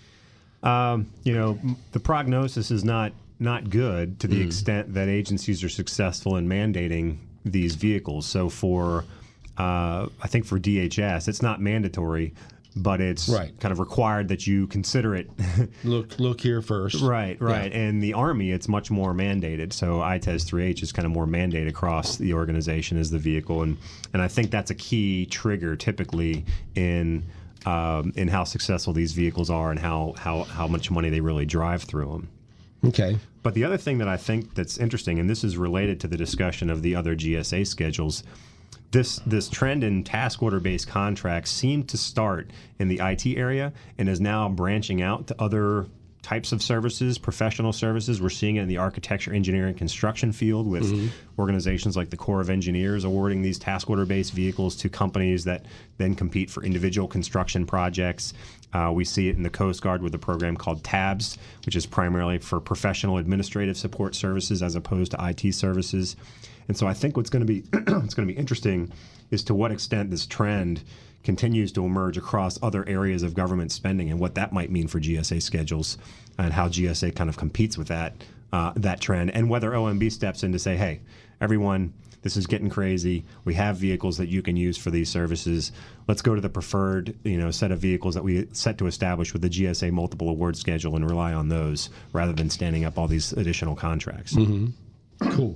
Um, you know, m- the prognosis is not not good to the extent that agencies are successful in mandating these vehicles. So for uh, I think for D H S, it's not mandatory, but it's right. kind of required that you consider it. look look here first. Right, right. Yeah. And the Army, it's much more mandated. So I T E S three H is kind of more mandated across the organization as the vehicle. And, and I think that's a key trigger typically in um, in how successful these vehicles are and how, how, how much money they really drive through them. Okay. But the other thing that I think that's interesting, and this is related to the discussion of the other G S A schedules, This this trend in task order-based contracts seemed to start in the I T area and is now branching out to other types of services, professional services. We're seeing it in the architecture, engineering, construction field with mm-hmm. organizations like the Corps of Engineers awarding these task order-based vehicles to companies that then compete for individual construction projects. Uh, we see it in the Coast Guard with a program called TABS, which is primarily for professional administrative support services as opposed to I T services. And so I think what's going to be what's going to be interesting is to what extent this trend continues to emerge across other areas of government spending and what that might mean for G S A schedules and how G S A kind of competes with that uh, that trend, and whether O M B steps in to say, hey, everyone, this is getting crazy. We have vehicles that you can use for these services. Let's go to the preferred, you know, set of vehicles that we set to establish with the G S A multiple award schedule and rely on those rather than standing up all these additional contracts. Mm-hmm. Cool.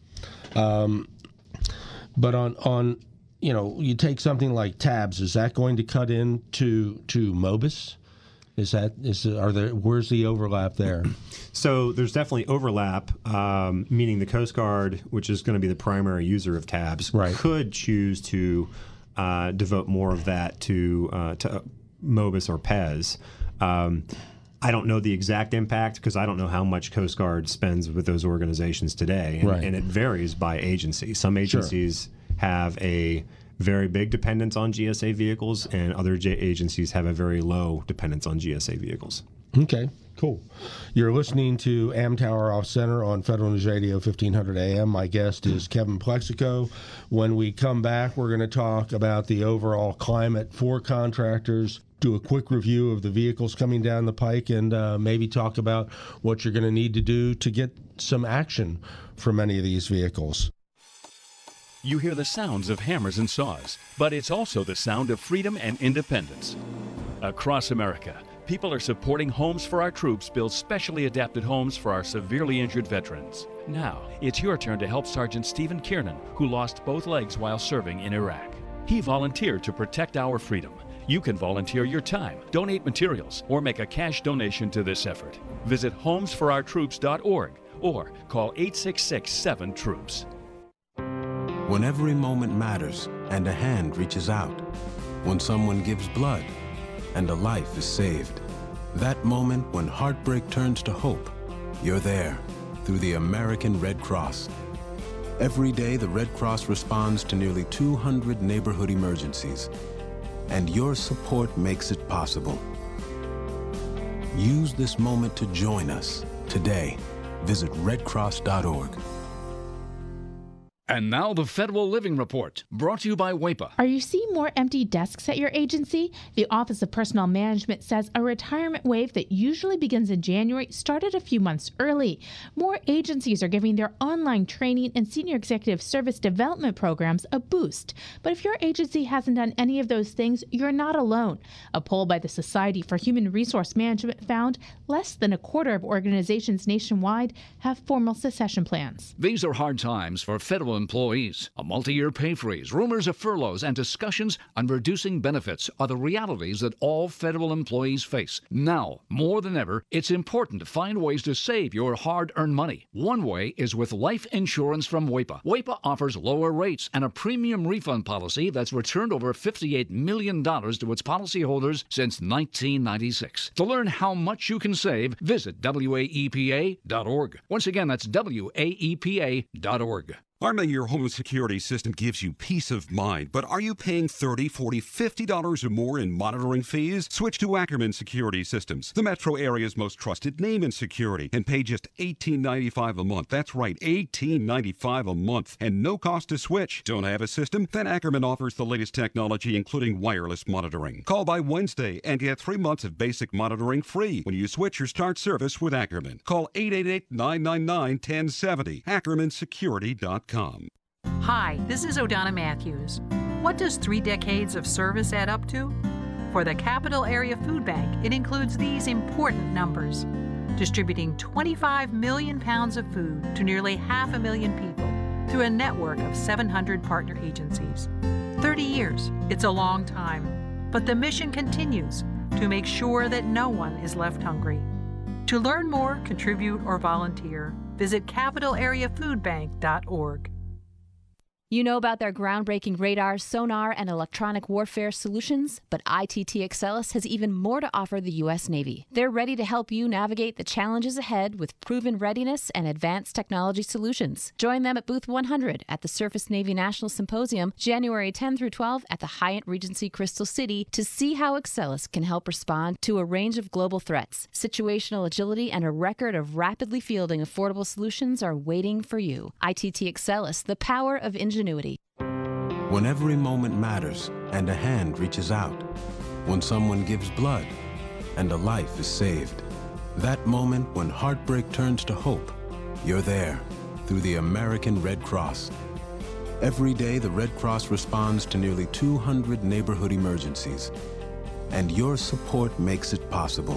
Um, but on on you know, you take something like TABS. Is that going to cut into to MOBIS? Is that is are there? Where's the overlap there? So there's definitely overlap, um, meaning the Coast Guard, which is going to be the primary user of TABS, right. could choose to uh, devote more of that to uh, to MOBIS or P E S. Um, I don't know the exact impact because I don't know how much Coast Guard spends with those organizations today, and, right. and it varies by agency. Some agencies sure. have a very big dependence on G S A vehicles, and other J- agencies have a very low dependence on G S A vehicles. Okay, cool. You're listening to Amtower Off Center on Federal News Radio fifteen hundred A M. My guest is Kevin Plexico. When we come back, we're going to talk about the overall climate for contractors, do a quick review of the vehicles coming down the pike, and uh, maybe talk about what you're going to need to do to get some action for many of these vehicles. You hear the sounds of hammers and saws, but it's also the sound of freedom and independence. Across America, people are supporting Homes for Our Troops build specially adapted homes for our severely injured veterans. Now, it's your turn to help Sergeant Stephen Kiernan, who lost both legs while serving in Iraq. He volunteered to protect our freedom. You can volunteer your time, donate materials, or make a cash donation to this effort. Visit homes for our troops dot org or call eight six six, seven, troops. When every moment matters and a hand reaches out, when someone gives blood and a life is saved, that moment when heartbreak turns to hope, you're there through the American Red Cross. Every day, the Red Cross responds to nearly two hundred neighborhood emergencies, and your support makes it possible. Use this moment to join us today. Visit red cross dot org. And now the Federal Living Report, brought to you by W A P A. Are you seeing more empty desks at your agency? The Office of Personnel Management says a retirement wave that usually begins in January started a few months early. More agencies are giving their online training and senior executive service development programs a boost. But if your agency hasn't done any of those things, you're not alone. A poll by the Society for Human Resource Management found less than a quarter of organizations nationwide have formal succession plans. These are hard times for federal employees. A multi-year pay freeze, rumors of furloughs, and discussions on reducing benefits are the realities that all federal employees face. Now, more than ever, it's important to find ways to save your hard-earned money. One way is with life insurance from W A P A. W A P A offers lower rates and a premium refund policy that's returned over fifty-eight million dollars to its policyholders since nineteen ninety-six. To learn how much you can save, visit W A E P A dot org. Once again, that's W A E P A dot org. Arming your home security system gives you peace of mind, but are you paying thirty dollars, forty dollars, fifty dollars or more in monitoring fees? Switch to Ackerman Security Systems, the metro area's most trusted name in security, and pay just eighteen ninety-five a month. That's right, eighteen ninety-five a month, and no cost to switch. Don't have a system? Then Ackerman offers the latest technology, including wireless monitoring. Call by Wednesday and get three months of basic monitoring free when you switch or start service with Ackerman. Call eight eight eight, nine nine nine, one zero seven zero, ackerman security dot com. Hi, this is O'Donna Matthews. What does three decades of service add up to? For the Capital Area Food Bank, it includes these important numbers: distributing twenty-five million pounds of food to nearly half a million people through a network of seven hundred partner agencies. thirty years, it's a long time, but the mission continues to make sure that no one is left hungry. To learn more, contribute, or volunteer, visit capital area food bank dot org. You know about their groundbreaking radar, sonar, and electronic warfare solutions, but I T T Excelis has even more to offer the U S Navy. They're ready to help you navigate the challenges ahead with proven readiness and advanced technology solutions. Join them at Booth one hundred at the Surface Navy National Symposium, January tenth through twelfth at the Hyatt Regency Crystal City, to see how Excelis can help respond to a range of global threats. Situational agility and a record of rapidly fielding affordable solutions are waiting for you. I T T Excelis, the power of ingenuity. When every moment matters and a hand reaches out, when someone gives blood and a life is saved, that moment when heartbreak turns to hope, you're there through the American Red Cross. Every day, the Red Cross responds to nearly two hundred neighborhood emergencies, and your support makes it possible.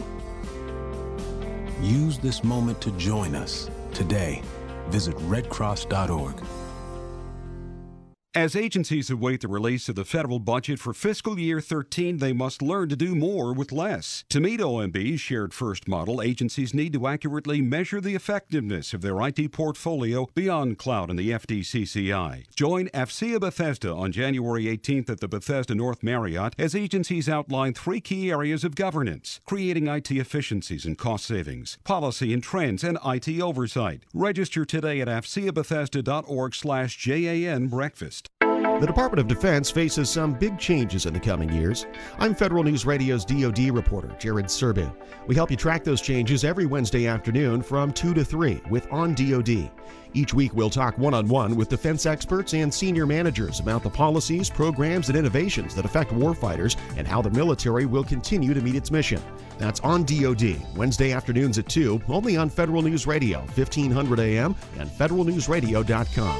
Use this moment to join us today. Visit red cross dot org. As agencies await the release of the federal budget for fiscal year thirteen, they must learn to do more with less. To meet O M B's shared first model, agencies need to accurately measure the effectiveness of their I T portfolio beyond cloud and the F D C C I. Join AFCEA Bethesda on January eighteenth at the Bethesda North Marriott as agencies outline three key areas of governance: creating I T efficiencies and cost savings, policy and trends, and I T oversight. Register today at afcea bethesda dot org slash J A N breakfast. The Department of Defense faces some big changes in the coming years. I'm Federal News Radio's D O D reporter, Jared Serbu. We help you track those changes every Wednesday afternoon from two to three with On D O D. Each week we'll talk one-on-one with defense experts and senior managers about the policies, programs, and innovations that affect warfighters and how the military will continue to meet its mission. That's On D O D, Wednesday afternoons at two, only on Federal News Radio, fifteen hundred A M and federal news radio dot com.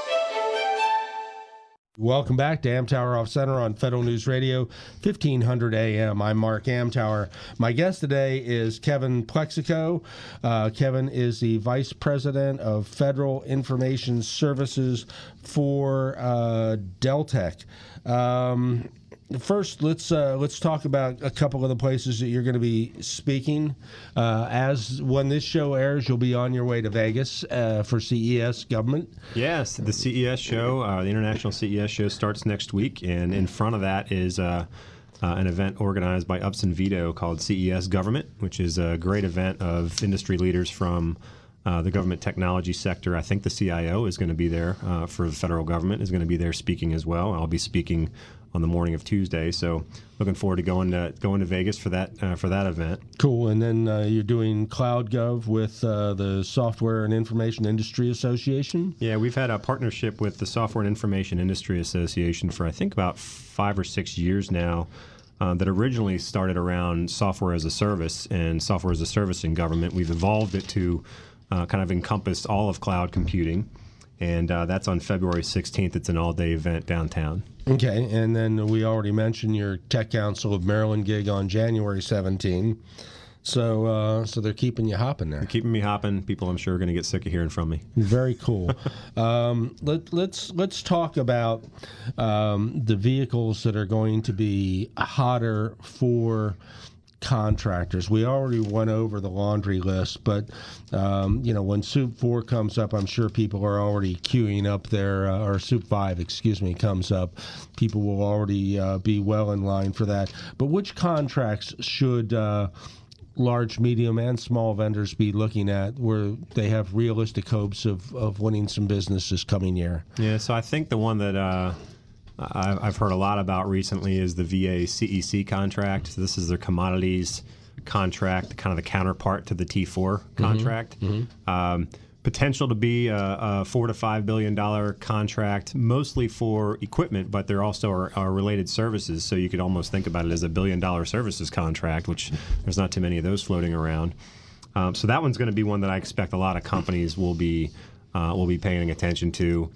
Welcome back to Amtower Off Center on Federal News Radio, fifteen hundred A M. I'm Mark Amtower. My guest today is Kevin Plexico. Uh, Kevin is the Vice President of Federal Information Services for uh, Deltek. Um, First, let's uh, let's talk about a couple of the places that you're going to be speaking. Uh, as when this show airs, you'll be on your way to Vegas uh, for C E S Government. Yes, the C E S show, uh, the International C E S show, starts next week, and in front of that is uh, uh, an event organized by Upson Vito called C E S Government, which is a great event of industry leaders from Uh, the government technology sector. I think the C I O is going to be there uh, for the federal government, is going to be there speaking as well. I'll be speaking on the morning of Tuesday, so looking forward to going to going to Vegas for that uh, for that event. Cool. And then uh, you're doing CloudGov with uh, the Software and Information Industry Association? Yeah, we've had a partnership with the Software and Information Industry Association for I think about five or six years now. Uh, that originally started around software as a service and software as a service in government. We've evolved it to Uh, kind of encompassed all of cloud computing, and uh, that's on February sixteenth. It's an all-day event downtown. Okay, and then we already mentioned your Tech Council of Maryland gig on January seventeenth. So, uh, so they're keeping you hopping there. They're keeping me hopping. People, I'm sure, are going to get sick of hearing from me. Very cool. um, let, let's let's talk about um, the vehicles that are going to be hotter for contractors. We already went over the laundry list, but um, you know, when Soup four comes up, I'm sure people are already queuing up their, uh, or Soup five, excuse me, comes up. People will already uh, be well in line for that. But which contracts should uh, large, medium, and small vendors be looking at where they have realistic hopes of, of winning some business this coming year? Yeah, so I think the one that uh I've heard a lot about recently is the V A C E C contract. So this is their commodities contract, kind of the counterpart to the T four contract. Mm-hmm. Um, potential to be a, a four to five billion dollar contract, mostly for equipment, but there also are, are related services. So you could almost think about it as a billion dollar services contract, which there's not too many of those floating around. Um, so that one's going to be one that I expect a lot of companies will be uh, will be paying attention to.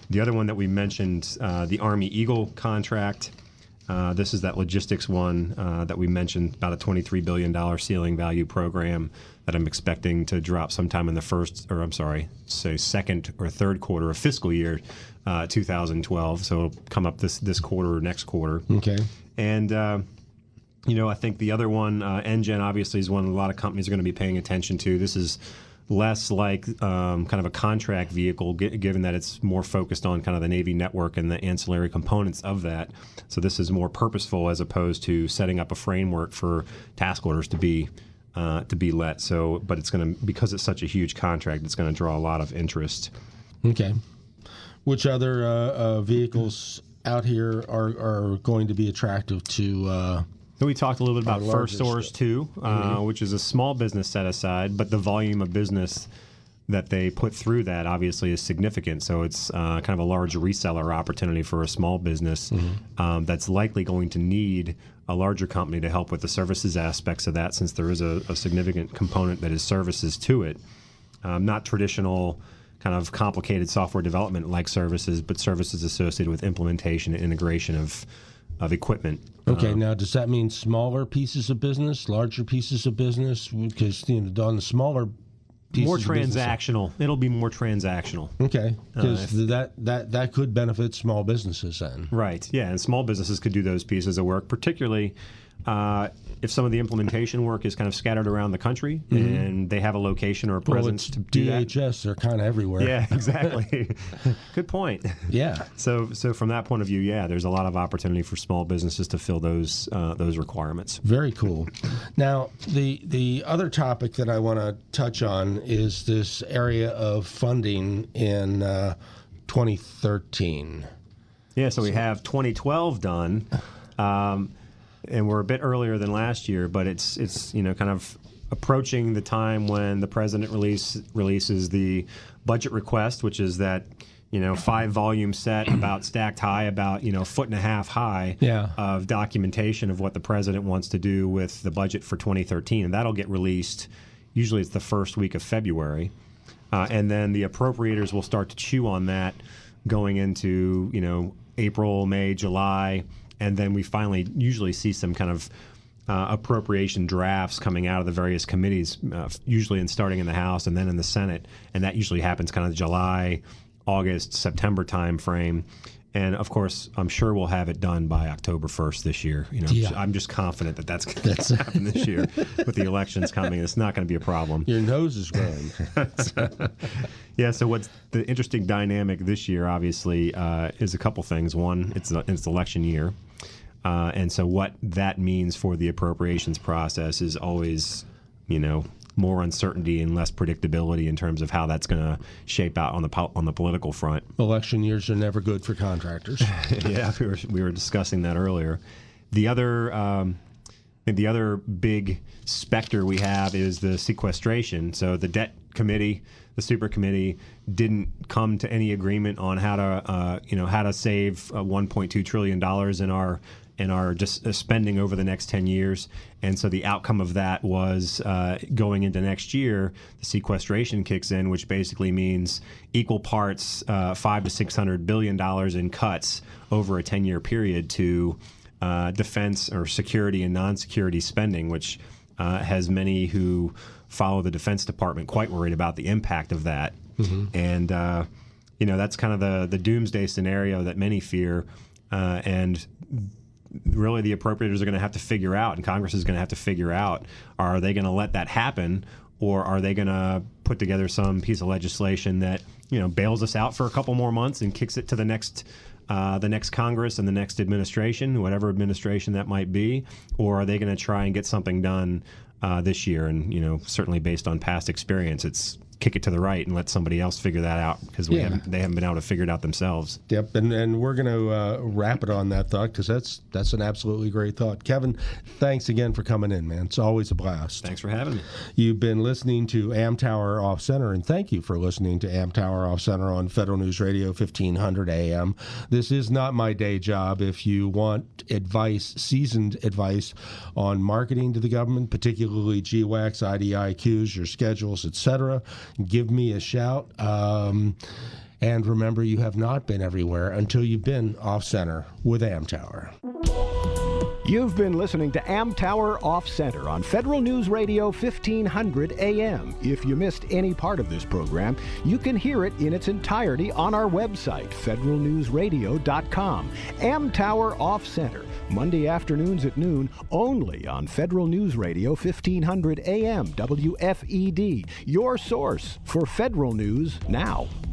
The other one that we mentioned, uh, the Army Eagle contract. Uh, this is that logistics one uh, that we mentioned, about a twenty-three billion dollars ceiling value program that I'm expecting to drop sometime in the first, or I'm sorry, say second or third quarter of fiscal year uh, two thousand twelve. So it'll come up this, this quarter or next quarter. Okay. And, uh, you know, I think the other one, uh, NGen, obviously is one a lot of companies are going to be paying attention to. This is less like um, kind of a contract vehicle, g- given that it's more focused on kind of the Navy network and the ancillary components of that. So this is more purposeful as opposed to setting up a framework for task orders to be uh, to be let. So, but it's going to, because it's such a huge contract, it's going to draw a lot of interest. Okay. Which other uh, uh, vehicles out here are, are going to be attractive to? Uh, So we talked a little bit about Our First largest, Source two, uh, Mhm. which is a small business set aside, but the volume of business that they put through that obviously is significant. So it's uh, kind of a large reseller opportunity for a small business um, that's likely going to need a larger company to help with the services aspects of that, since there is a, a significant component that is services to it. Um, not traditional kind of complicated software development like services, but services associated with implementation and integration of of equipment. Okay, Um, now does that mean smaller pieces of business, larger pieces of business? Because you know, on the smaller pieces more of business- transactional. It'll be more transactional. Okay, because Uh, if- that, that that could benefit small businesses then. Right. Yeah, and small businesses could do those pieces of work, particularly uh, if some of the implementation work is kind of scattered around the country Mhm. and they have a location or a Well, presence it's to do D that. H S. They're kind of everywhere. Yeah, exactly. Good point. Yeah. So, so from that point of view, yeah, there's a lot of opportunity for small businesses to fill those uh, those requirements. Very cool. Now, the the other topic that I want to touch on is this area of funding in uh, twenty thirteen. Yeah, so we have twenty twelve done, um, and we're a bit earlier than last year, but it's it's you know kind of approaching the time when the president release releases the budget request, which is that you know five volume set about stacked high, about you know foot and a half high Yeah. of documentation of what the president wants to do with the budget for twenty thirteen, and that'll get released. Usually, it's the first week of February, uh, and then the appropriators will start to chew on that going into you know April, May, July, and then we finally usually see some kind of uh, appropriation drafts coming out of the various committees, uh, usually in starting in the House and then in the Senate, and that usually happens kind of July, August, September time frame. And of course, I'm sure we'll have it done by October first this year. You know, Yeah. I'm just confident that that's going to happen this year with the elections coming. It's not going to be a problem. Your nose is growing. Yeah. So what's the interesting dynamic this year? Obviously, uh, is a couple things. One, it's a, it's election year, uh, and so what that means for the appropriations process is always, you know, more uncertainty and less predictability in terms of how that's going to shape out on the po- on the political front. Election years are never good for contractors. Yeah, we were we were discussing that earlier. The other um, the other big specter we have is the sequestration. So the debt committee, the super committee, didn't come to any agreement on how to uh, you know how to save uh, one point two trillion dollars in our in our just uh, spending over the next ten years. And so the outcome of that was uh, going into next year, the sequestration kicks in, which basically means equal parts uh, five to six hundred billion dollars in cuts over a ten-year period to uh, defense or security and non-security spending, which uh, has many who follow the Defense Department quite worried about the impact of that. Mm-hmm. And uh, you know that's kind of the the doomsday scenario that many fear, uh, and really the appropriators are going to have to figure out, and Congress is going to have to figure out, are they going to let that happen, or are they going to put together some piece of legislation that you know bails us out for a couple more months and kicks it to the next uh, the next Congress and the next administration, whatever administration that might be, or are they going to try and get something done uh, this year? And you know certainly based on past experience, it's kick it to the right and let somebody else figure that out, because we Yeah. haven't, they haven't been able to figure it out themselves. Yep, and, and we're going to uh, wrap it on that thought, because that's that's an absolutely great thought. Kevin, thanks again for coming in, man. It's always a blast. Thanks for having me. You've been listening to Amtower Off Center, and thank you for listening to Amtower Off Center on Federal News Radio fifteen hundred A M. This is not my day job. If you want advice, seasoned advice on marketing to the government, particularly G WACs, I D I Qs, your schedules, et cetera, give me a shout. Um, And remember, you have not been everywhere until you've been off-center with Amtower. You've been listening to Amtower Off Center on Federal News Radio fifteen hundred A M. If you missed any part of this program, you can hear it in its entirety on our website, federal news radio dot com. Amtower Off Center, Monday afternoons at noon, only on Federal News Radio fifteen hundred A M, W F E D, your source for federal news now.